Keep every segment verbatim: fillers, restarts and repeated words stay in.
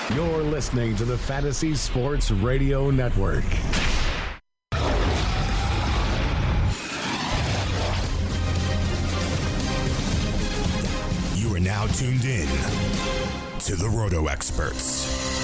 You're listening to the Fantasy Sports Radio Network. You are now tuned in to the Roto Experts.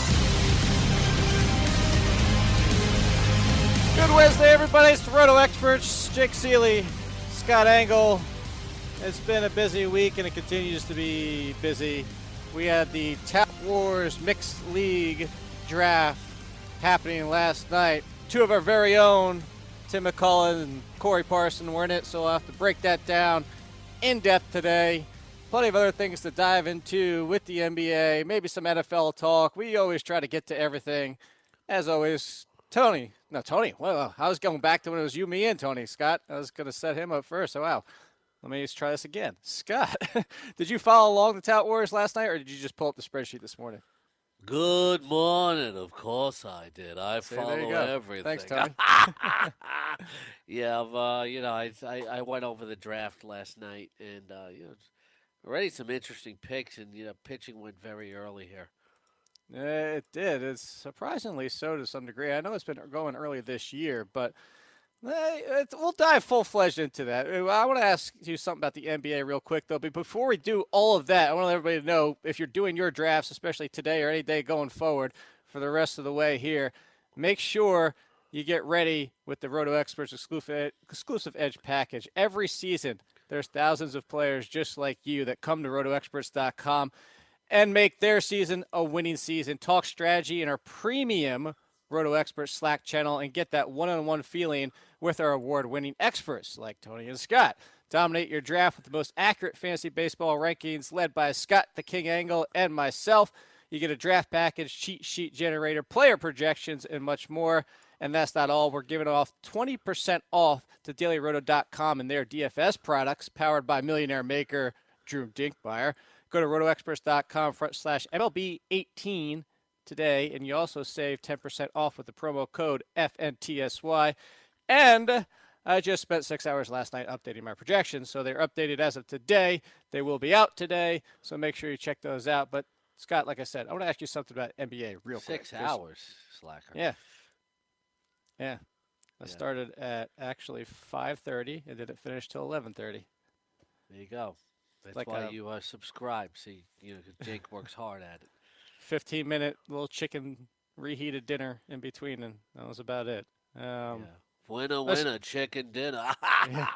Good Wednesday, everybody. It's the Roto Experts. Jake Seeley, Scott Engel. It's been a busy week, and it continues to be busy. We had the Tout Wars Mixed League Draft happening last night. Two of our very own, Tim McCullen and Corey Parson, were in it, so I'll have to break that down in depth today. Plenty of other things to dive into with the N B A, maybe some N F L talk. We always try to get to everything. As always, Tony. No, Tony. Well, I was going back to when it was you, me, and Tony. Scott, I was going to set him up first. Oh, wow. Let me just try this again. Scott, did you follow along the Tout Wars last night, or did you just pull up the spreadsheet this morning? Good morning. Of course I did. I See, follow everything. Thanks, Tony. yeah, I've, uh, you know, I, I I went over the draft last night, and uh, you know, already some interesting picks, and you know, pitching went very early here. Yeah, it did. It's surprisingly so to some degree. I know it's been going early this year, but. We'll dive full-fledged into that. I want to ask you something about the N B A real quick, though. But before we do all of that, I want everybody to know, if you're doing your drafts, especially today or any day going forward for the rest of the way here, make sure you get ready with the Roto Experts exclusive, exclusive Edge package. Every season, there's thousands of players just like you that come to roto experts dot com and make their season a winning season. Talk strategy in our premium Roto Experts Slack channel and get that one-on-one feeling with our award-winning experts like Tony and Scott. Dominate your draft with the most accurate fantasy baseball rankings led by Scott the King Engel and myself. You get a draft package, cheat sheet generator, player projections, and much more. And that's not all. We're giving off twenty percent off to daily roto dot com and their D F S products powered by millionaire maker Drew Dinkmeyer. Go to roto experts dot com front slash M L B eighteen today, and you also save ten percent off with the promo code F N T S Y. And I just spent six hours last night updating my projections, so they're updated as of today. They will be out today, so make sure you check those out. But, Scott, like I said, I want to ask you something about N B A real six quick. Six hours, slacker. Yeah. Yeah. I yeah. started at actually five thirty, and didn't finish till eleven thirty. There you go. That's like why a, you uh, subscribe. See, you know, 'cause Jake works hard at it. fifteen-minute little chicken reheated dinner in between, and that was about it. Um, yeah. Winner, winner, chicken dinner. yeah.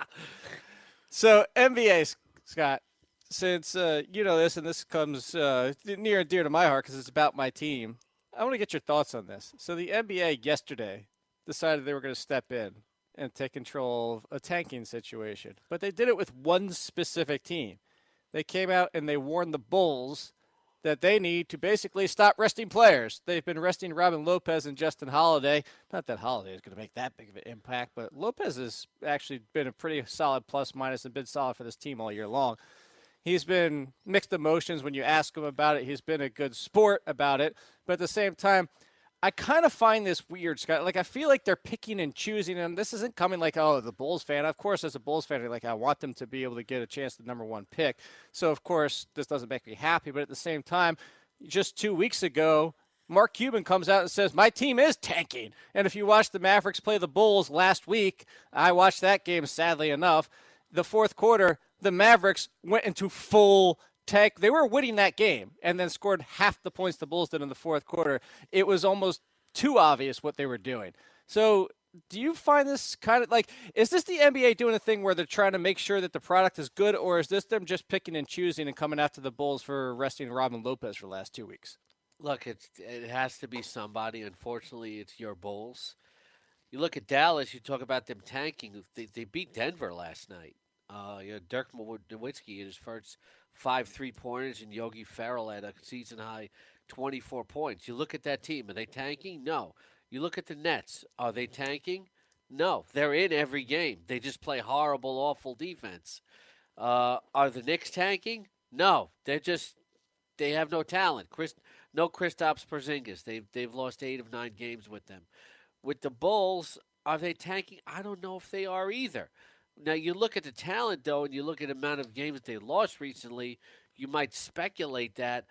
So, N B A, Scott, since uh, you know this, and this comes uh, near and dear to my heart because it's about my team, I want to get your thoughts on this. So, the N B A yesterday decided they were going to step in and take control of a tanking situation, but they did it with one specific team. They came out and they warned the Bulls that they need to basically stop resting players. They've been resting Robin Lopez and Justin Holiday. Not that Holiday is going to make that big of an impact, but Lopez has actually been a pretty solid plus-minus and been solid for this team all year long. He's been mixed emotions when you ask him about it. He's been a good sport about it. But at the same time, I kind of find this weird, Scott. Like, I feel like they're picking and choosing, and this isn't coming like, oh, the Bulls fan. Of course, as a Bulls fan, like, I want them to be able to get a chance to the number one pick. So, of course, this doesn't make me happy. But at the same time, just two weeks ago, Mark Cuban comes out and says, my team is tanking. And if you watched the Mavericks play the Bulls last week, I watched that game, sadly enough. The fourth quarter, the Mavericks went into full tank. They were winning that game and then scored half the points the Bulls did in the fourth quarter. It was almost too obvious what they were doing. So do you find this kind of like, is this the N B A doing a thing where they're trying to make sure that the product is good, or is this them just picking and choosing and coming after the Bulls for resting Robin Lopez for the last two weeks? Look, it's, it has to be somebody. Unfortunately, it's your Bulls. You look at Dallas, you talk about them tanking. They, they beat Denver last night. Uh, you know, Dirk Nowitzki in his first five three-pointers, and Yogi Ferrell at a season-high twenty-four points. You look at that team. Are they tanking? No. You look at the Nets. Are they tanking? No. They're in every game. They just play horrible, awful defense. Uh, are the Knicks tanking? No. They're just – they have no talent. Chris, no Kristaps Porzingis. They've, they've lost eight of nine games with them. With the Bulls, are they tanking? I don't know if they are either. Now, you look at the talent, though, and you look at the amount of games they lost recently, you might speculate that.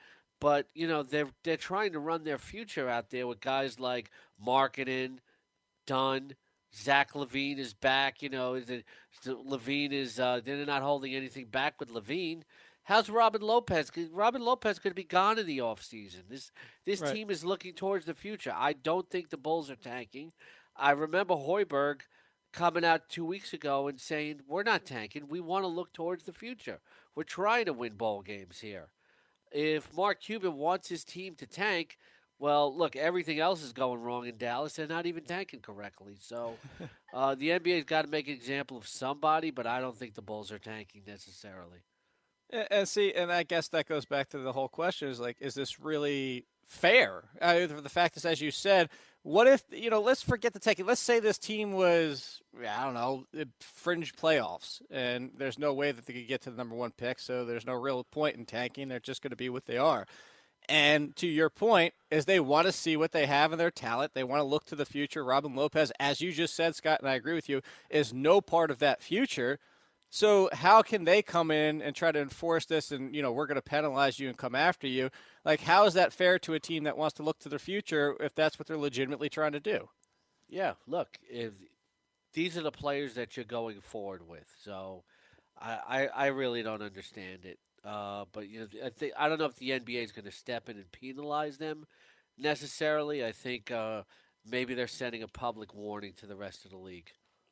but you know they're they're trying to run their future out there with guys like Markkanen, Dunn, Zach LaVine is back. You know, the, the LaVine is uh, they're not holding anything back with LaVine. How's Robin Lopez? Robin Lopez could be gone in the offseason. This this Right. team is looking towards the future. I don't think the Bulls are tanking. I remember Hoiberg coming out two weeks ago and saying, we're not tanking. We want to look towards the future. We're trying to win ball games here. If Mark Cuban wants his team to tank, well, look, everything else is going wrong in Dallas. They're not even tanking correctly. So uh, the N B A's got to make an example of somebody, but I don't think the Bulls are tanking necessarily. And, and see, and I guess that goes back to the whole question: is like, is this really fair? Uh, the fact is, as you said, what if you know? Let's forget the tanking. Let's say this team was, I don't know, fringe playoffs, and there's no way that they could get to the number one pick. So there's no real point in tanking. They're just going to be what they are. And to your point, is they want to see what they have in their talent. They want to look to the future. Robin Lopez, as you just said, Scott, and I agree with you, is no part of that future. So how can they come in and try to enforce this and, you know, we're going to penalize you and come after you? Like, how is that fair to a team that wants to look to their future if that's what they're legitimately trying to do? Yeah, look, if these are the players that you're going forward with. So I, I, I really don't understand it. Uh, but you know, I think I don't know if the N B A is going to step in and penalize them necessarily. I think uh, maybe they're sending a public warning to the rest of the league.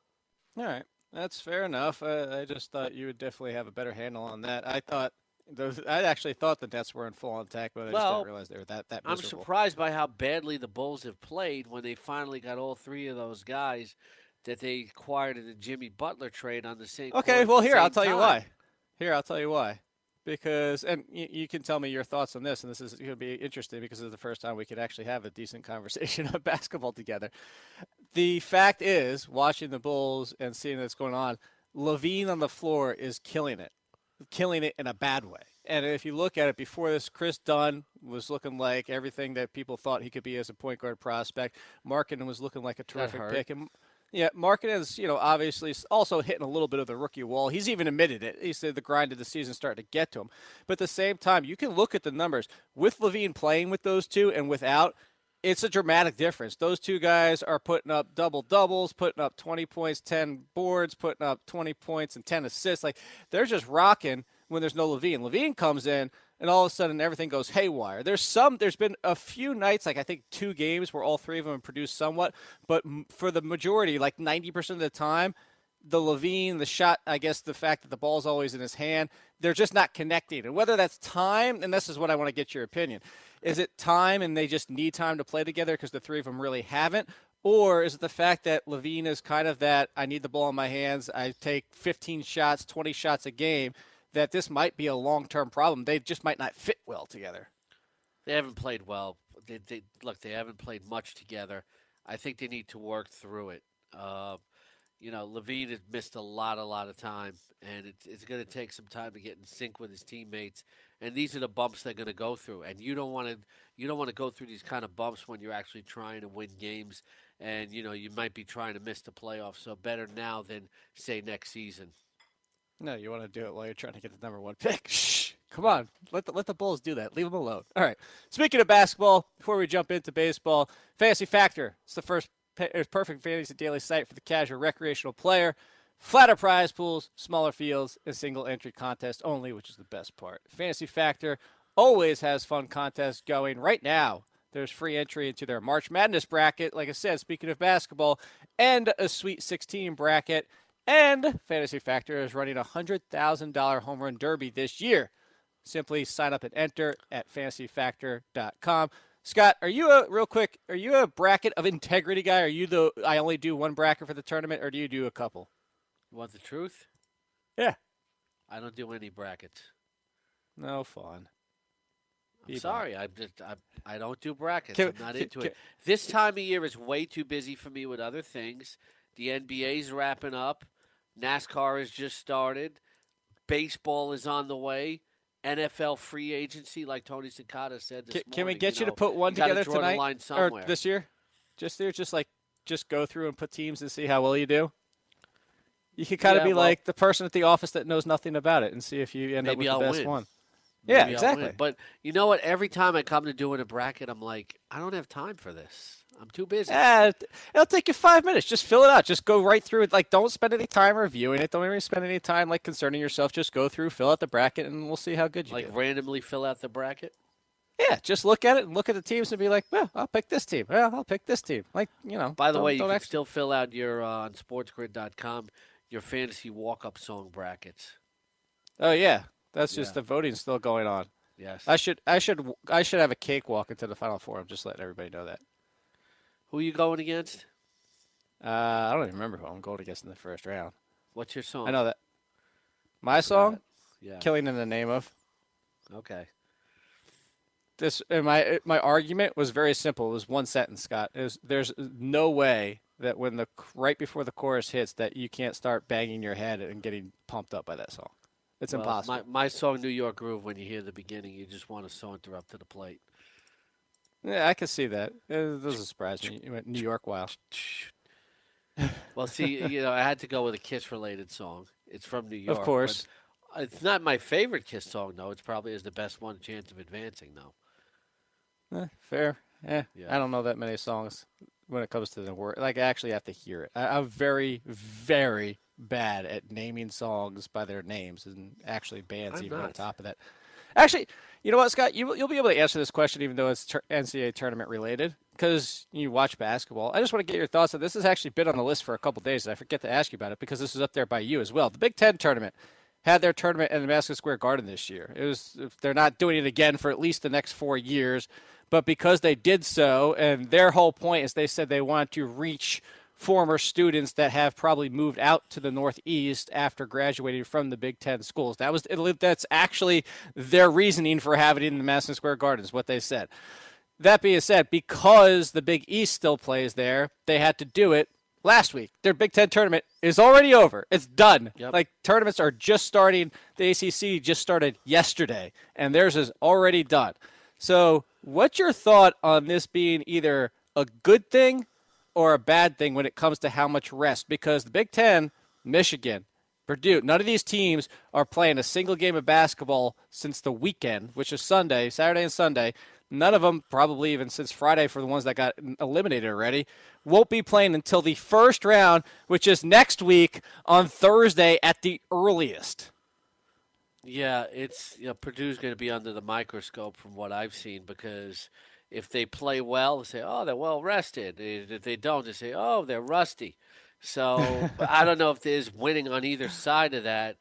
All right, that's fair enough. Uh, I just thought you would definitely have a better handle on that. I thought those. I actually thought the Nets were in full attack, but I just Well, didn't realize they were that that I'm miserable. surprised by how badly the Bulls have played when they finally got all three of those guys that they acquired in the Jimmy Butler trade on the same. Okay, court at well the here I'll same tell you time. why. Here I'll tell you why. Because, and you, you can tell me your thoughts on this, and this is going to be interesting because it's the first time we could actually have a decent conversation of basketball together. The fact is, watching the Bulls and seeing what's going on, LaVine on the floor is killing it, killing it in a bad way. And if you look at it, before this, Chris Dunn was looking like everything that people thought he could be as a point guard prospect. Markkanen was looking like a terrific hurt. pick. And yeah, Markkanen is, you know, obviously also hitting a little bit of the rookie wall. He's even admitted it. He said the grind of the season started to get to him. But at the same time, you can look at the numbers. With LaVine playing with those two and without, it's a dramatic difference. Those two guys are putting up double-doubles, putting up twenty points, ten boards, putting up twenty points and ten assists. Like, they're just rocking when there's no LaVine. LaVine comes in, and all of a sudden everything goes haywire. There's some, there's been a few nights, like I think two games where all three of them have produced somewhat, but for the majority, like ninety percent of the time, the LaVine, the shot, I guess the fact that the ball's always in his hand, they're just not connecting. And whether that's time, and this is what I want to get your opinion, is it time and they just need time to play together because the three of them really haven't? Or is it the fact that LaVine is kind of that, I need the ball in my hands, I take fifteen shots, twenty shots a game, that this might be a long-term problem. They just might not fit well together. They haven't played well. They, they look. They haven't played much together. I think they need to work through it. Uh, you know, LaVine has missed a lot, a lot of time, and it's it's going to take some time to get in sync with his teammates. And these are the bumps they're going to go through. And you don't want to you don't want to go through these kind of bumps when you're actually trying to win games. And you know, you might be trying to miss the playoffs. So better now than say next season. No, you want to do it while you're trying to get the number one pick. Shh. Come on. Let the, let the Bulls do that. Leave them alone. All right. Speaking of basketball, before we jump into baseball, Fantasy Factor. It's the first it's perfect fantasy daily site for the casual recreational player. Flatter prize pools, smaller fields, and single entry contest only, which is the best part. Fantasy Factor always has fun contests going. Right now, there's free entry into their March Madness bracket. Like I said, speaking of basketball, and a Sweet sixteen bracket. And Fantasy Factor is running a one hundred thousand dollars home run derby this year. Simply sign up and enter at fantasy factor dot com. Scott, are you a, real quick, are you a bracket of integrity guy? Are you the, I only do one bracket for the tournament, or do you do a couple? You want the truth? Yeah. I don't do any brackets. No fun. I'm sorry. I just I, I don't do brackets. Can- I'm not can- into can- it. This time of year is way too busy for me with other things. The N B A's wrapping up. NASCAR has just started. Baseball is on the way. N F L free agency, like Tony Cicada said this Can, morning. can we get you, know, to put one you gotta together draw the tonight line or somewhere. this year? Just there, just like, just go through and put teams and see how well you do? You could kind of Yeah, be well- like the person at the office that knows nothing about it and see if you end up Maybe with the I'll best win. one. Yeah, Maybe I'll exactly. win. But you know what? Every time I come to doing a bracket, I'm like, I don't have time for this. I'm too busy. Eh, it'll take you five minutes. Just fill it out. Just go right through it. Like, don't spend any time reviewing it. Don't even spend any time like concerning yourself. Just go through, fill out the bracket, and we'll see how good you Like do. randomly fill out the bracket. Yeah, just look at it and look at the teams and be like, well, I'll pick this team. Well, I'll pick this team. Like, you know. By the don't- way, you don't can act- still fill out your uh, on sports grid dot com your fantasy walk-up song brackets. Oh yeah, that's just Yeah. the voting's still going on. Yes. I should, I should, I should have a cakewalk into the Final Four. I'm just letting everybody know that. Who are you going against? Uh, I don't even remember who I'm going against in the first round. What's your song? I know that. My song, Yeah. "Killing in the Name of." Okay. This and my my argument was very simple. It was one sentence, Scott. It was, there's no way that when the right before the chorus hits that you can't start banging your head and getting pumped up by that song. It's Well, impossible. My, my song, New York Groove, when you hear the beginning, you just want to saunter up to the plate. Yeah, I can see that. It doesn't surprise me. You went New York wild. Well, see, you know, I had to go with a Kiss-related song. It's from New York. Of course. but It's not my favorite Kiss song, though. It's probably is the best one chance of advancing, though. Eh, fair. Yeah. Yeah. I don't know that many songs when it comes to the word. Like, I actually have to hear it. I, I'm very, very bad at naming songs by their names and actually bands I'm even on not. top of that. Actually, you know what, Scott? You, you'll be able to answer this question even though it's tur- N C double A tournament related because you watch basketball. I just want to get your thoughts on this. This has actually been on the list for a couple days, and I forget to ask you about it because this is up there by you as well. The Big Ten tournament had their tournament in the Madison Square Garden this year. It was they're not doing it again for at least the next four years, but because they did so, and their whole point is they said they wanted to reach former students that have probably moved out to the Northeast after graduating from the Big Ten schools. That was that's actually their reasoning for having it in the Madison Square Garden is what they said. That being said, because the Big East still plays there, they had to do it last week. Their Big Ten tournament is already over. It's done. Yep. Like, tournaments are just starting. The A C C just started yesterday, and theirs is already done. So what's your thought on this being either a good thing or a bad thing when it comes to how much rest? Because the Big Ten, Michigan, Purdue, none of these teams are playing a single game of basketball since the weekend, which is Sunday, Saturday and Sunday. None of them, probably even since Friday for the ones that got eliminated already, won't be playing until the first round, which is next week on Thursday at the earliest. Yeah, it's you know, Purdue's going to be under the microscope from what I've seen because if they play well, they say, oh, they're well rested. If they don't, they say, oh, they're rusty. So I don't know if there's winning on either side of that.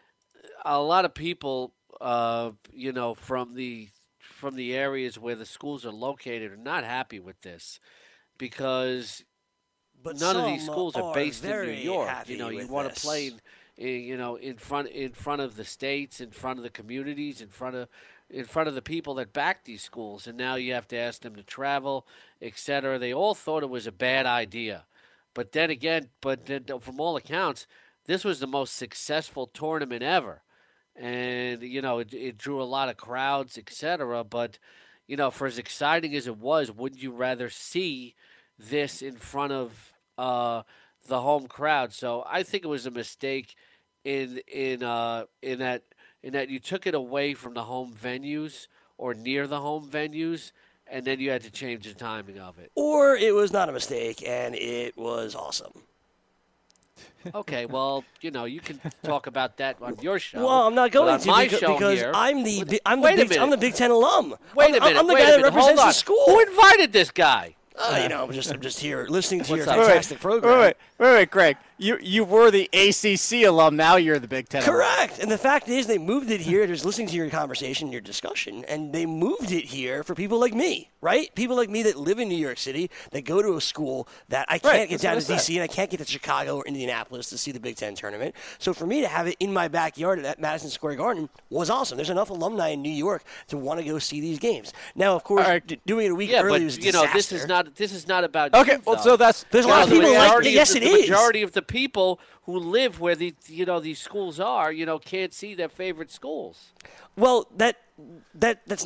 A lot of people, uh, you know, from the from the areas where the schools are located are not happy with this because But none of these some schools are based in New very York. happy You know, you with want to this. play in, in, you know, in front in front of the states, in front of the communities, in front of in front of the people that back these schools, and now you have to ask them to travel, et cetera. They all thought it was a bad idea, but then again, but then, from all accounts, this was the most successful tournament ever, and you know, it, it drew a lot of crowds, et cetera. But you know, for as exciting as it was, wouldn't you rather see this in front of uh, the home crowd? So I think it was a mistake in in uh, in that in that you took it away from the home venues or near the home venues, and then you had to change the timing of it. Or it was not a mistake, and it was awesome. Okay, well, you know, you can talk about that on your show. Well, I'm not but going on to my because, show because here, I'm the bi- I'm the Wait a big minute. I'm the Big Ten alum. Wait I'm, a minute. I'm the wait guy a that minute. represents Hold on. the school. Who invited this guy? Uh, you know, I'm just I'm just here listening to your What's up? fantastic program. Wait, wait, wait, wait, Greg. You you were the A C C alum. Now you're the Big Ten alum. Correct. And the fact is, they moved it here. Just listening to your conversation, your discussion, and they moved it here for people like me, right? People like me that live in New York City, that go to a school that I can't Right, get that's down what to I D said. C and I can't get to Chicago or Indianapolis to see the Big Ten tournament. So for me to have it in my backyard at Madison Square Garden was awesome. There's enough alumni in New York to want to go see these games. Now, of course, All right. d- doing it a week Yeah, early but was a you know, this is disaster. not this is not about. Okay, you, well, though. so that's There's a You lot know, of the people like majority yes, of it the, is. The majority of the people who live where the you know these schools are, you know, can't see their favorite schools. Well, that that that's not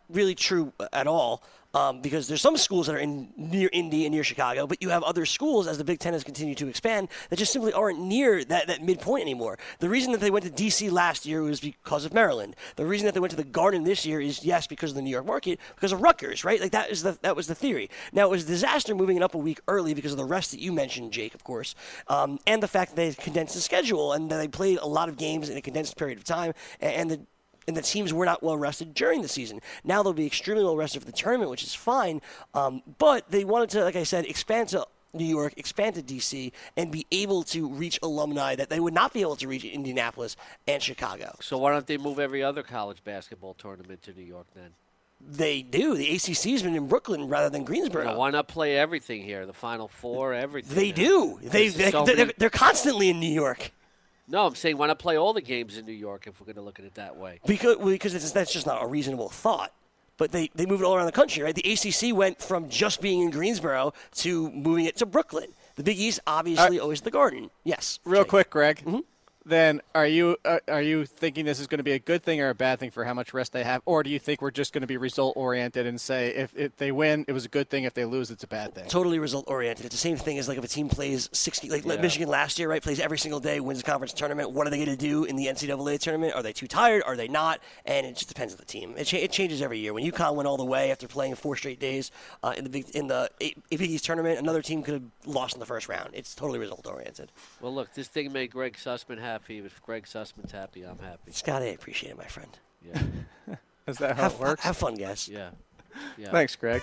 really true at all. Um, because there's some schools that are in near Indy and near Chicago, but you have other schools, as the Big Ten has continued to expand, that just simply aren't near that, that midpoint anymore. The reason that they went to D C last year was because of Maryland. The reason that they went to the Garden this year is, yes, because of the New York market, because of Rutgers, right? Like, that is the that was the theory. Now, it was a disaster moving it up a week early because of the rest that you mentioned, Jake, of course, um, and the fact that they condensed the schedule and that they played a lot of games in a condensed period of time, and, and the and the teams were not well rested during the season. Now they'll be extremely well rested for the tournament, which is fine. Um, but they wanted to, like I said, expand to New York, expand to D C, and be able to reach alumni that they would not be able to reach in Indianapolis and Chicago. So why don't they move every other college basketball tournament to New York then? They do. The A C C has been in Brooklyn rather than Greensboro. You know, why not play everything here? The Final Four, everything. They do. They, they, so they're, many... they're constantly in New York. No, I'm saying why not play all the games in New York if we're going to look at it that way? Because because it's, that's just not a reasonable thought. But they, they move it all around the country, right? The A C C went from just being in Greensboro to moving it to Brooklyn. The Big East, obviously, Uh, always the Garden. Yes. Real Jake. quick, Greg. Mm-hmm. Then are you uh, are you thinking this is going to be a good thing or a bad thing for how much rest they have, or do you think we're just going to be result oriented and say if, if they win, it was a good thing; if they lose, it's a bad thing? Totally result oriented. It's the same thing as like if a team plays sixty, like, like Yeah. Michigan last year, right? Plays every single day, wins a conference tournament. What are they going to do in the N C double A tournament? Are they too tired? Are they not? And it just depends on the team. It, cha- it changes every year. When UConn went all the way after playing four straight days uh, in the big in the A- Big East tournament, another team could have lost in the first round. It's totally result oriented. Well, look, this thing made Greg Sussman happy. If Greg Sussman's happy, I'm happy. Scott, I appreciate it, my friend. Yeah, Is that how Have, it works? have fun, guys. yeah, yeah. Thanks, Greg.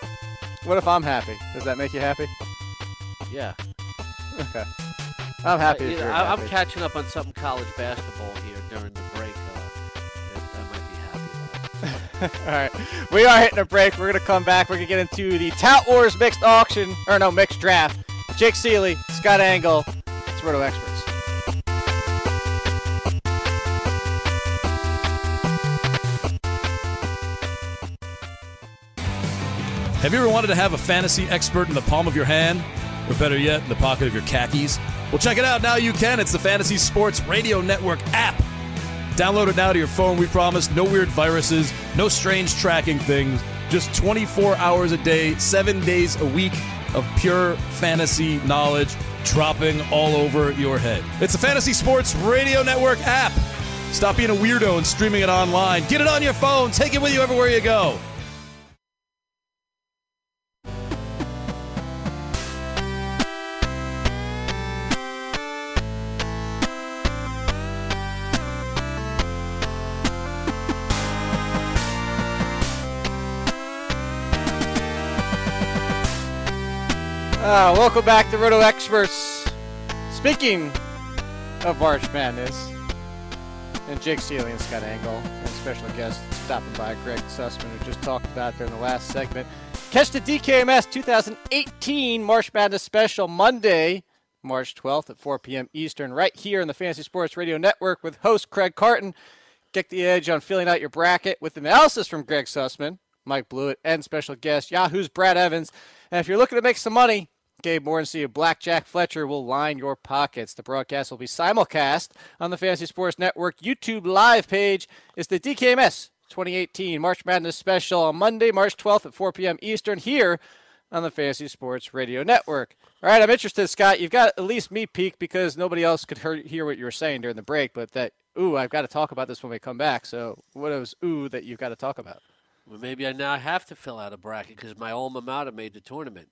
What if I'm happy? Does that make you happy? Yeah. Okay. I'm happy. Uh, if you know, you're I, I'm happy. catching up on some college basketball here during the break. Uh, that I might be happy about. All right. We are hitting a break. We're going to come back. We're going to get into the Tout Wars mixed auction, or no, mixed draft. Jake Seeley, Scott Engel, it's Roto Experts. Have you ever wanted to have a fantasy expert in the palm of your hand? Or better yet, in the pocket of your khakis? Well, check it out. Now you can. It's the Fantasy Sports Radio Network app. Download it now to your phone, we promise. No weird viruses, no strange tracking things. Just twenty-four hours a day, seven days a week of pure fantasy knowledge dropping all over your head. It's the Fantasy Sports Radio Network app. Stop being a weirdo and streaming it online. Get it on your phone. Take it with you everywhere you go. Uh, welcome back to Roto Experts. Speaking of March Madness, and Jake Seeley and Scott Engel, and special guest stopping by, Greg Sussman, who just talked about during the last segment. Catch the D K M S twenty eighteen March Madness special Monday, March twelfth at four p.m. Eastern, right here on the Fantasy Sports Radio Network with host Craig Carton. Get the edge on filling out your bracket with analysis from Greg Sussman, Mike Blewett, and special guest Yahoo's Brad Evans. And if you're looking to make some money, Gabe Morency of Blackjack Fletcher will line your pockets. The broadcast will be simulcast on the Fantasy Sports Network YouTube live page. It's the D K M S twenty eighteen March Madness special on Monday, March twelfth at four p.m. Eastern here on the Fantasy Sports Radio Network. All right, I'm interested, Scott. You've got at least me peaked because nobody else could hear, hear what you were saying during the break, but that, ooh, I've got to talk about this when we come back. So what is ooh that you've got to talk about? Well, maybe I now have to fill out a bracket because my alma mater made the tournament.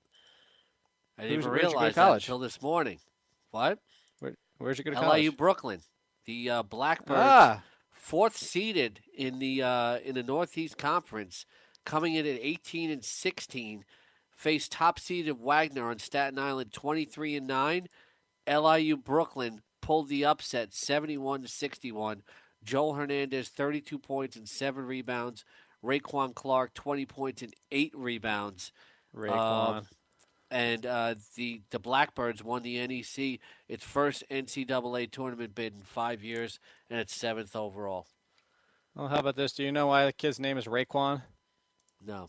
I didn't Who's- even where'd you go to realize that college? until this morning. What? Where, where'd you go to L I U college? Brooklyn. The uh, Blackbirds, Ah, fourth seeded in the uh, in the Northeast Conference, coming in at eighteen and sixteen, faced top seeded Wagner on Staten Island, twenty-three and nine. L I U Brooklyn pulled the upset, seventy-one to sixty-one. Joel Hernandez, thirty-two points and seven rebounds. Raekwon Clark, twenty points and eight rebounds. Raekwon. Um, And uh, the the Blackbirds won the N E C, its first N C double A tournament bid in five years, and its seventh overall. Well, how about this? Do you know why the kid's name is Raekwon? No.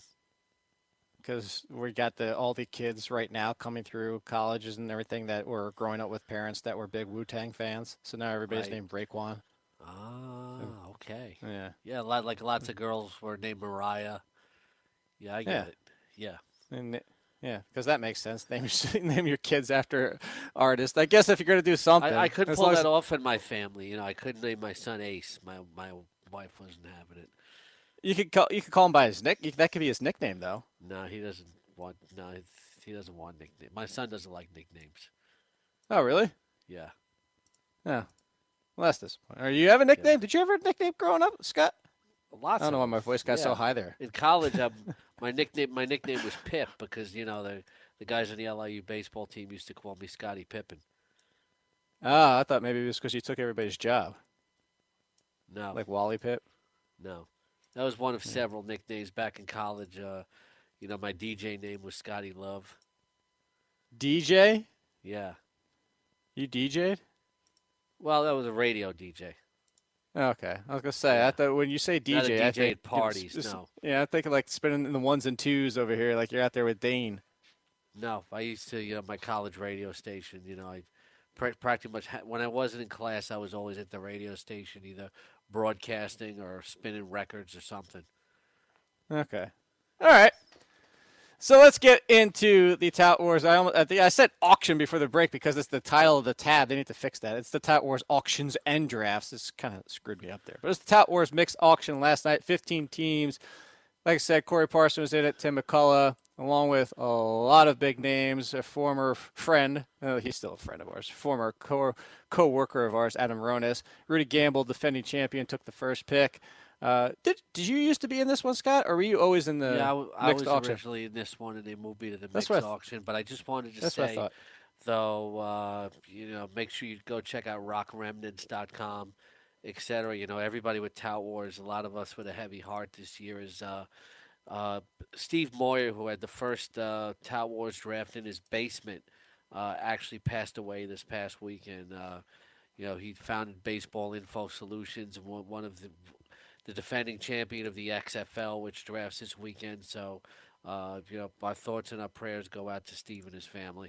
Because we got the all the kids right now coming through colleges and everything that were growing up with parents that were big Wu-Tang fans. So now everybody's Right. named Raekwon. Ah, okay. Yeah. Yeah, lot, like lots of girls were named Mariah. Yeah, I get Yeah. it. Yeah. And yeah, because that makes sense. Name your name your kids after artists. I guess if you're gonna do something, I, I could as pull long as- that off in my family. You know, I couldn't name my son Ace. My my wife wasn't having it. You could call you could call him by his nick. You, that could be his nickname, though. No, he doesn't want. No, he doesn't want nickname. My son doesn't like nicknames. Oh, really? Yeah. Yeah. Well, that's disappointing. Or you have a nickname? Did you ever have a nickname growing up, Scott? Lots. I don't know of why my voice got so Yeah. high there. In college, um, my nickname my nickname was Pip because you know the the guys on the L I U baseball team used to call me Scottie Pippen. Ah, I thought maybe it was because you took everybody's job, No, like Wally Pitt. no, that was one of several nicknames back in college. Uh, you know, my D J name was Scotty Love. D J? Yeah. You D J'd? Well, that was a radio D J. Okay, I was gonna say. Yeah. I thought when you say D J, Not a I D J think at parties, it's- no. Yeah, I think like spinning in the ones and twos over here, like you're out there with Dane. No, I used to, you know, my college radio station. You know, I pr- practically much ha- when I wasn't in class, I was always at the radio station, either broadcasting or spinning records or something. Okay, all right. So let's get into the Tout Wars. I almost, I, think I said auction before the break because it's the title of the tab. They need to fix that. It's the Tout Wars auctions and drafts. This kind of screwed me up there. But it's the Tout Wars mixed auction last night. fifteen teams. Like I said, Corey Parson was in it. Tim McCullough, along with a lot of big names. A former friend. Oh, he's still a friend of ours. Former co- co-worker of ours, Adam Ronis. Rudy Gamble, defending champion, took the first pick. Uh, did did you used to be in this one, Scott, or were you always in the yeah, I, w- I mixed was auction? originally in this one, and they moved me to the That's mixed what I th- auction. But I just wanted to That's what I say, thought. though, uh, you know, make sure you go check out rock remnants dot com, et cetera. You know, everybody with Tout Wars, a lot of us with a heavy heart this year is uh, uh, Steve Moyer, who had the first uh, Tout Wars draft in his basement, uh, actually passed away this past weekend. Uh, you know, he founded Baseball Info Solutions, and one, one of the the defending champion of the X F L, which drafts this weekend. So, uh, you know, our thoughts and our prayers go out to Steve and his family.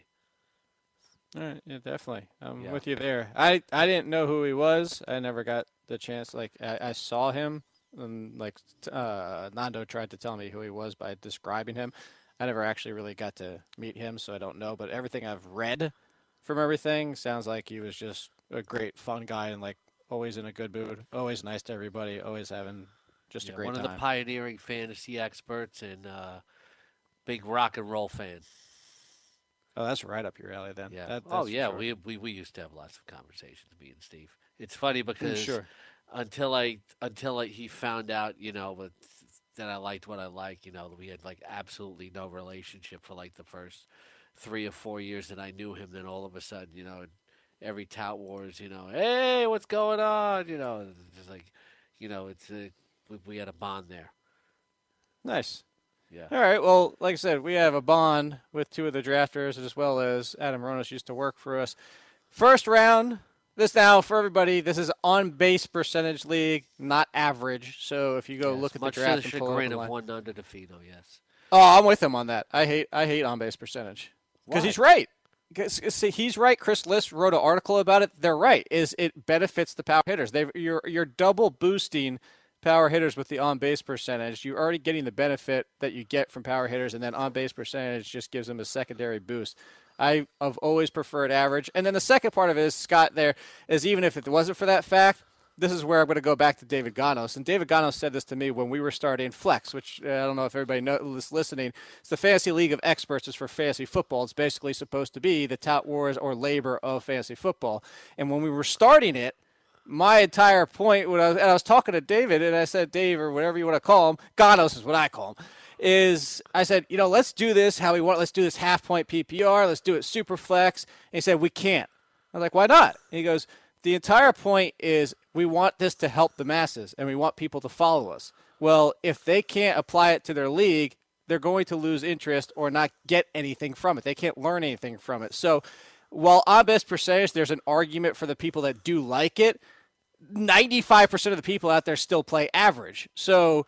All right, yeah, definitely. I'm Yeah. with you there. I, I didn't know who he was. I never got the chance. Like I, I saw him, and like t- uh, Nando tried to tell me who he was by describing him. I never actually really got to meet him, so I don't know. But everything I've read from everything sounds like he was just a great, fun guy, and like always in a good mood, always nice to everybody, always having just Yeah, a great one time. of the pioneering fantasy experts and uh, big rock and roll fan. Oh, that's right up your alley then. Yeah. That, oh, that's for yeah. sure. We, we we used to have lots of conversations, me and Steve. It's funny because sure. until I until I, he found out, you know, but that I liked what I like, you know, we had like absolutely no relationship for like the first three or four years that I knew him. Then all of a sudden, you know, every Tout Wars, you know, hey, what's going on? You know, just like, you know, it's a, we, we had a bond there. Nice. Yeah. All right. Well, like I said, we have a bond with two of the drafters, as well as Adam Ronis used to work for us. First round. This now for everybody. This is on base percentage league, not average. So if you go Yes, look at the much draft to and the pull up chagrin the of line- one under defeato, yes. Oh, I'm with him on that. I hate I hate on base percentage because Why? he's right. 'Cause- 'cause see, he's right. Chris List wrote an article about it. They're right. Is it benefits the power hitters? They you're you're double boosting power hitters with the on base percentage. You're already getting the benefit that you get from power hitters, and then on base percentage just gives them a secondary boost. I have always preferred average. And then the second part of it is, Scott, there is even if it wasn't for that fact, this is where I'm going to go back to David Ganos. And David Ganos said this to me when we were starting Flex, which uh, I don't know if everybody knows listening. It's the Fantasy League of Experts. It's for fantasy football. It's basically supposed to be the Tout Wars or labor of fantasy football. And when we were starting it, my entire point, when I was, and I was talking to David, and I said, Dave, or whatever you want to call him, Ganos is what I call him, is I said, you know, let's do this how we want. Let's do this half-point P P R. Let's do it super flex. And he said, we can't. I was like, why not? And he goes, the entire point is we want this to help the masses, and we want people to follow us. Well, if they can't apply it to their league, they're going to lose interest or not get anything from it. They can't learn anything from it. So while on best percentage, there's an argument for the people that do like it, ninety-five percent of the people out there still play average. So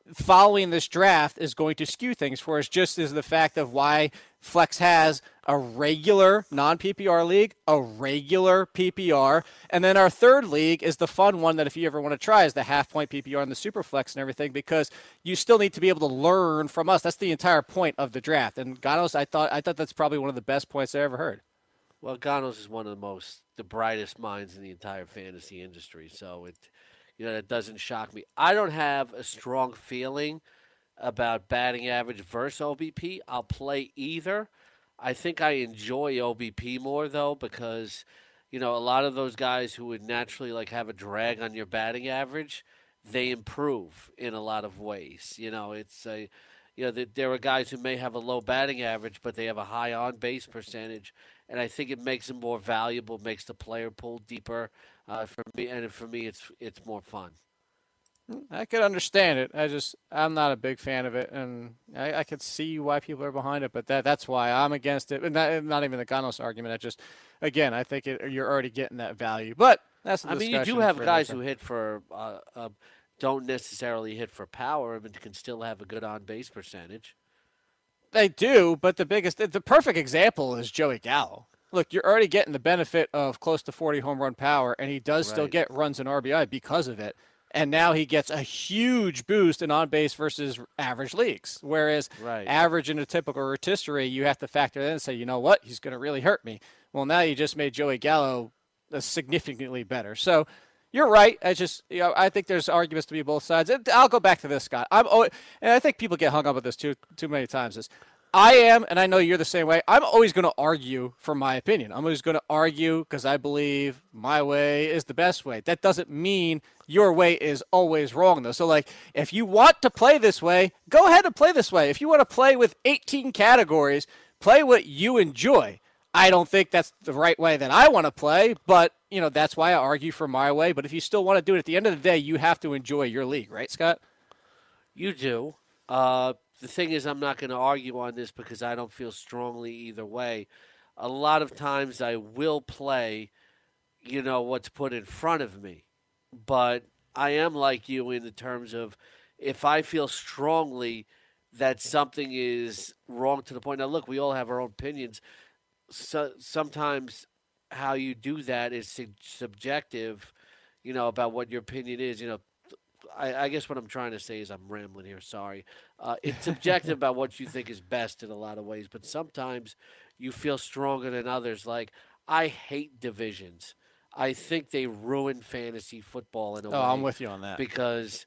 following this draft is going to skew things for us, just as the fact of why Flex has a regular non-P P R league, a regular P P R, and then our third league is the fun one that if you ever want to try is the half-point P P R and the super flex and everything, because you still need to be able to learn from us. That's the entire point of the draft. And Ganos, I thought I thought that's probably one of the best points I ever heard. Well, Ganos is one of the most, the brightest minds in the entire fantasy industry, so it, you know, that doesn't shock me. I don't have a strong feeling about batting average versus O B P. I'll play either. I think I enjoy O B P more, though, because, you know, a lot of those guys who would naturally, like, have a drag on your batting average, they improve in a lot of ways. You know, it's a, you know, there are guys who may have a low batting average, but they have a high on-base percentage, and I think it makes them more valuable, makes the player pool deeper. Uh, for me, and for me, it's it's more fun. I could understand it. I just I'm not a big fan of it, and I, I could see why people are behind it. But that that's why I'm against it. And not, not even the Ganos argument. I just again I think it, you're already getting that value. But that's a I mean, you do have guys who hit for uh, uh, don't necessarily hit for power, but can still have a good on base percentage. They do, but the biggest, the perfect example is Joey Gallo. Look, you're already getting the benefit of close to forty home run power, and he does Right. still get runs and R B I because of it. And now he gets a huge boost in on-base versus average leagues. Whereas Right. average in a typical rotisserie, you have to factor in and say, you know what, he's going to really hurt me. Well, now you just made Joey Gallo significantly better. So you're right. I just, you know, I think there's arguments to be both sides. And I'll go back to this, Scott. I'm, always, and I think people get hung up with this too too many times. Is I am, and I know you're the same way, I'm always going to argue for my opinion. I'm always going to argue because I believe my way is the best way. That doesn't mean your way is always wrong, though. So, like, if you want to play this way, go ahead and play this way. If you want to play with eighteen categories, play what you enjoy. I don't think that's the right way that I want to play, but, you know, that's why I argue for my way. But if you still want to do it, at the end of the day, you have to enjoy your league, right, Scott? You do. Uh, the thing is, I'm not going to argue on this because I don't feel strongly either way. A lot of times I will play, you know, what's put in front of me. But I am like you in the terms of if I feel strongly that something is wrong to the point. Now, look, we all have our own opinions. So sometimes how you do that is sub- subjective, you know, about what your opinion is. You know, I, I guess what I'm trying to say is I'm rambling here. Sorry. Uh, it's subjective about what you think is best in a lot of ways, but sometimes you feel stronger than others. Like, I hate divisions. I think they ruin fantasy football in a Oh, way. I'm with you on that. Because,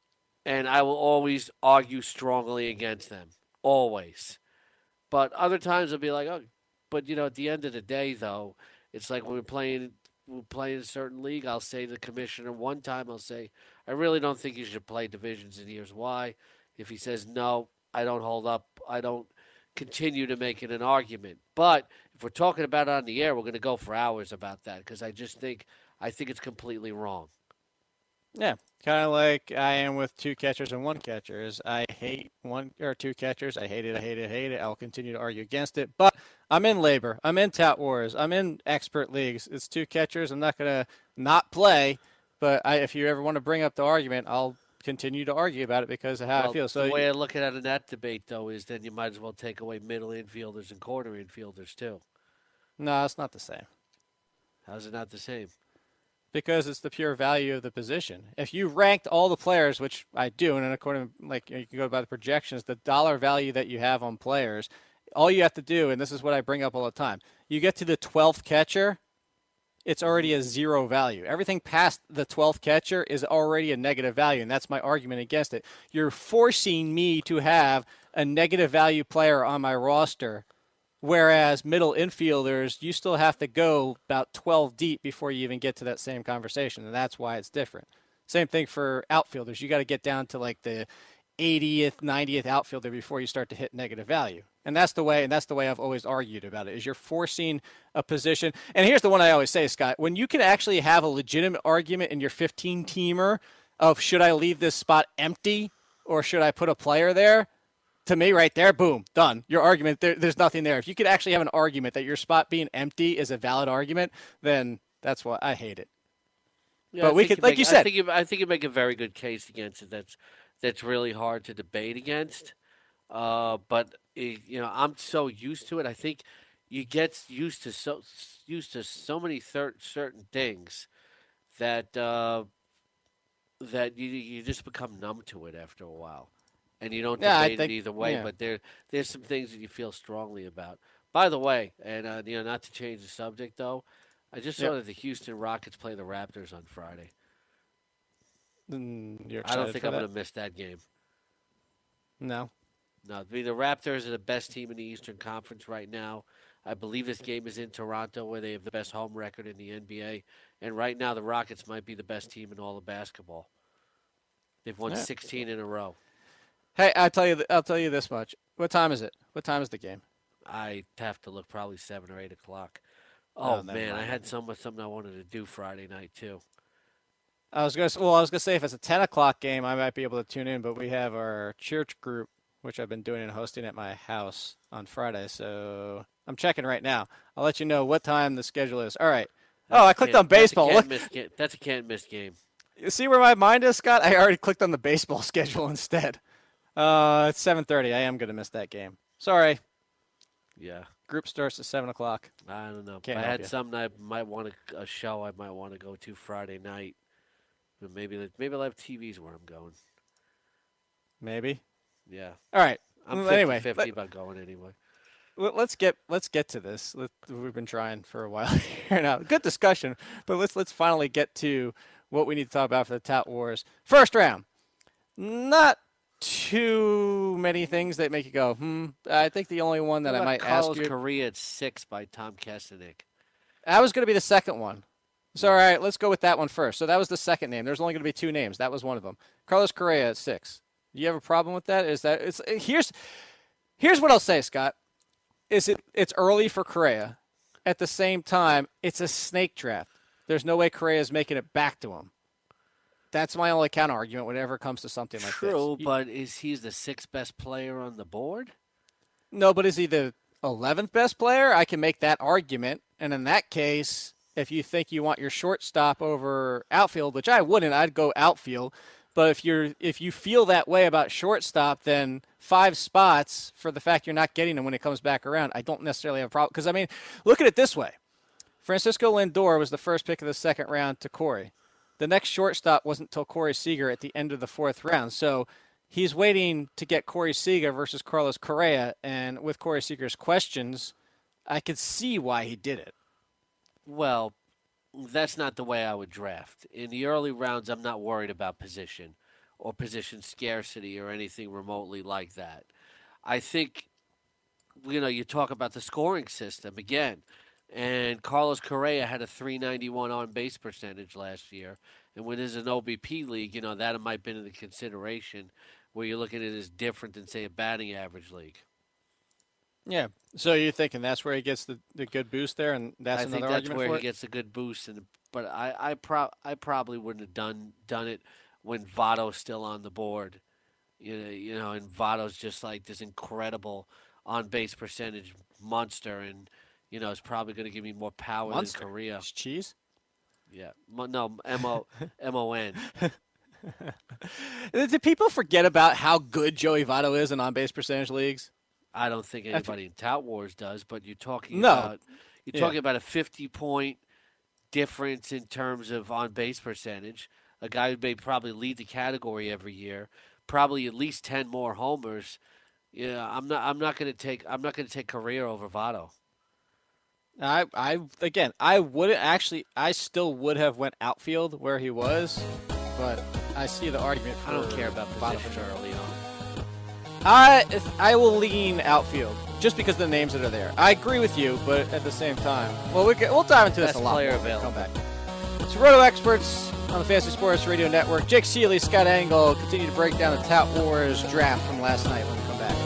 and I will always argue strongly against them. Always. But other times I'll be like, oh, but, you know, at the end of the day, though, it's like when we're playing we're playing a certain league, I'll say to the commissioner one time, I'll say, I really don't think you should play divisions, and here's why. If he says no, I don't hold up. I don't continue to make it an argument. But if we're talking about it on the air, we're going to go for hours about that because I just think I think it's completely wrong. Yeah, kind of like I am with two catchers and one catcher. Is I hate one or two catchers. I hate it. I hate it. I hate it. I'll continue to argue against it. But I'm in labor. I'm in tout wars. I'm in expert leagues. It's two catchers. I'm not gonna not play. But I, if you ever want to bring up the argument, I'll continue to argue about it because of how Well, I feel. So the way I look at it in that debate, though, is then you might as well take away middle infielders and corner infielders too. no, it's not the same. How's it not the same? Because it's the pure value of the position. If you ranked all the players, which I do, and according to, like, you can go by the projections, the dollar value that you have on players, all you have to do, and this is what I bring up all the time, you get to the twelfth catcher, it's already a zero value. Everything past the twelfth catcher is already a negative value, and that's my argument against it. You're forcing me to have a negative value player on my roster, whereas middle infielders, you still have to go about twelve deep before you even get to that same conversation, and that's why it's different. Same thing for outfielders. You got to get down to like the eightieth, ninetieth outfielder before you start to hit negative value. And that's the way, and that's the way I've always argued about it, is you're forcing a position. And here's the one I always say, Scott, when you can actually have a legitimate argument in your fifteen-teamer of should I leave this spot empty or should I put a player there, to me, right there, boom, done. Your argument, there, there's nothing there. If you could actually have an argument that your spot being empty is a valid argument, then that's why I hate it. Yeah, But I we think could- like make, you said- I think you, I think you make a very good case against it. That's that's really hard to debate against. Uh, but it, you know, I'm so used to it. I think you get used to so used to so many thir- certain things that uh, that you you just become numb to it after a while, and you don't Yeah, I debate think- it either way. yeah. But there there's some things that you feel strongly about. By the way, and uh, you know, not to change the subject though, I just saw Yep. that the Houston Rockets play the Raptors on Friday. Mm, You're I don't excited think for I'm that? going to miss that game. No. No, I mean, the Raptors are the best team in the Eastern Conference right now. I believe this game is in Toronto, where they have the best home record in the N B A. And right now, the Rockets might be the best team in all of basketball. They've won Yeah. sixteen in a row. Hey, I'll tell you. th- I'll tell you this much. What time is it? What time is the game? I have to look probably seven or eight o'clock. Oh, Oh, never man, I mind. had some something I wanted to do Friday night too. I was gonna. s- Well, I was gonna say if it's a ten o'clock game, I might be able to tune in. But we have our church group, which I've been doing and hosting at my house on Friday. So I'm checking right now. I'll let you know what time the schedule is. All right. Oh, I clicked Can't- on baseball. That's a Look, can't miss, ga- that's a can't miss game. you see where my mind is, Scott? I already clicked on the baseball schedule instead. Uh, it's seven thirty. I am gonna miss that game. Sorry. Yeah, Group starts at seven o'clock. I don't know. Can't if I help had you. something I might want to a show I might want to go to Friday night. But maybe maybe I'll have T Vs where I'm going. Maybe. Yeah, All right. I'm Well, fifty anyway, fifty let- about going anyway. Let- Let's get let's get to this. Let, we've been trying for a while here now. Good discussion, but let's let's finally get to what we need to talk about for the Tout Wars. First round, not too many things that make you go, hmm. I think the only one that What I about might Carlos ask you. Correa at six by Tom Kastenik. That was going to be the second one. So all right, let's go with that one first. So that was the second name. There's only going to be two names. That was one of them. Carlos Correa at six. Do you have a problem with that? Is that it's here's here's what I'll say, Scott. Is it it's early for Correa. At the same time, it's a snake draft. There's no way Correa's making it back to him. That's my only counter argument whenever it comes to something like True, this. You- but is he the sixth best player on the board? No, but is he the eleventh best player? I can make that argument. And in that case, if you think you want your shortstop over outfield, which I wouldn't, I'd go outfield. But if you're if you feel that way about shortstop, then five spots for the fact you're not getting him when it comes back around, I don't necessarily have a problem. Because, I mean, look at it this way. Francisco Lindor was the first pick of the second round to Corey. The next shortstop wasn't until Corey Seager at the end of the fourth round. So he's waiting to get Corey Seager versus Carlos Correa. And with Corey Seager's questions, I could see why he did it. Well, that's not the way I would draft. In the early rounds, I'm not worried about position or position scarcity or anything remotely like that. I think, you know, you talk about the scoring system again, and Carlos Correa had a three ninety-one on base percentage last year. And when there's an O B P league, you know, that might have been in the consideration where you're looking at it as different than, say, a batting average league. Yeah. So you're thinking that's where he gets the, the good boost there, and that's I another think that's argument where for he it? gets a good boost. And but I I, pro- I probably wouldn't have done done it when Votto's still on the board. You know, you know, and Votto's just like this incredible on base percentage monster, and you know, it's probably going to give me more power Monster. than Correa. It's cheese. Yeah, Mo- no, M O M O N. Do people forget about how good Joey Votto is in on-base percentage leagues? I don't think anybody in Tout Wars does, but you're talking No. about you're Yeah. talking about a fifty point difference in terms of on base percentage. A guy who may probably lead the category every year, probably at least ten more homers. Yeah, I'm not. I'm not going to take. I'm not going to take Correa over Votto. I, I again, I would actually, I still would have went outfield where he was, but I see the argument. For I don't care about Votto position for sure. early on. I, if- I will lean outfield just because of the names that are there. I agree with you, but at the same time, well, we get, we'll dive into this Best a lot player more when we available. come back. It's Roto Experts on the Fantasy Sports Radio Network. Jake Seeley, Scott Engel continue to break down the Tout Wars draft from last night when we come back.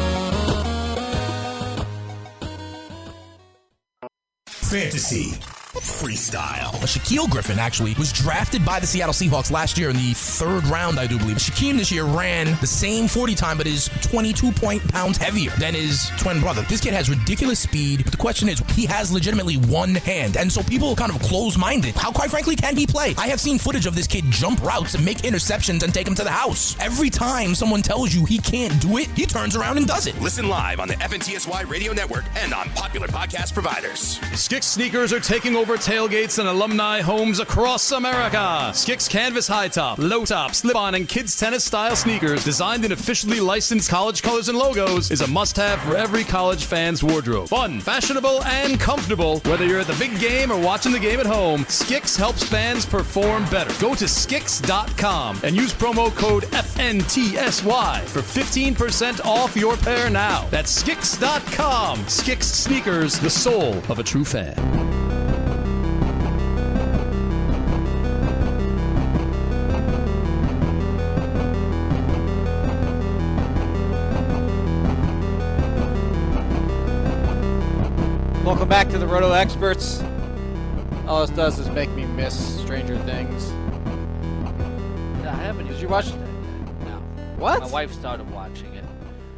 Fantasy Freestyle. Shaquille Griffin actually was drafted by the Seattle Seahawks last year in the third round, I do believe. Shaquille this year ran the same forty time, but is twenty-two point pounds heavier than his twin brother. This kid has ridiculous speed, but the question is, he has legitimately one hand, and so people kind of close-minded. How, quite frankly, can he play? I have seen footage of this kid jump routes and make interceptions and take him to the house. Every time someone tells you he can't do it, he turns around and does it. Listen live on the F N T S Y Radio Network and on popular podcast providers. Skix sneakers are taking over tailgates and alumni homes across America. Skix canvas high top, low top, slip-on, and kids tennis style sneakers designed in officially licensed college colors and logos is a must-have for every college fan's wardrobe. Fun, fashionable, and comfortable. Whether you're at the big game or watching the game at home, Skix helps fans perform better. Go to skix dot com and use promo code F N T S Y for fifteen percent off your pair now. That's skix dot com. Skix sneakers, the soul of a true fan. Welcome back to the Roto Experts. All this does is make me miss Stranger Things. I haven't. Did even you watch watched that yet. No. What? My wife started watching it.